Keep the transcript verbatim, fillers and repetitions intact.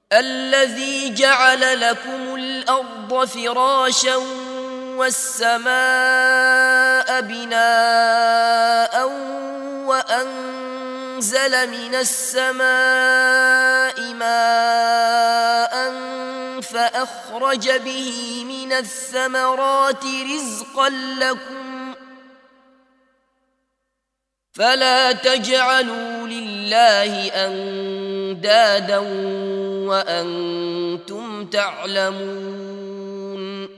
الذي جعل لكم الأرض فراشا والسماء بناء وأنزل من السماء ماء فأخرج به من الثمرات رزقا لكم فلا تجعلوا لله أندادا وأنتم تعلمون